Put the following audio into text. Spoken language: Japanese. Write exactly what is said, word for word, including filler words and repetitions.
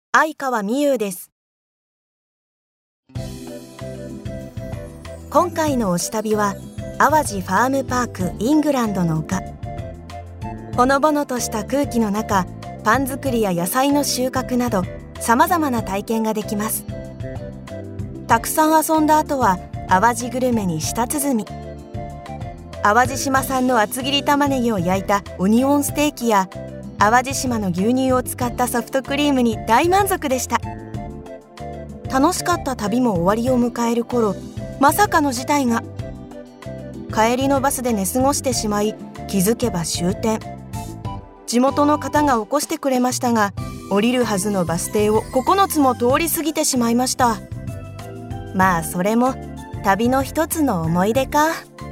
相川美優です。今回の推し旅は淡路ファームパークイングランドの丘。ほのぼのとした空気の中、パン作りや野菜の収穫などさまざまな体験ができます。たくさん遊んだ後は淡路グルメに舌鼓。淡路島産の厚切り玉ねぎを焼いたオニオンステーキや淡路島の牛乳を使ったソフトクリームに大満足でした。楽しかった旅も終わりを迎える頃、まさかの事態が。帰りのバスで寝過ごしてしまい、気づけば終点。地元の方が起こしてくれましたが、降りるはずのバス停をここのつも通り過ぎてしまいました。まあそれも旅の一つの思い出か。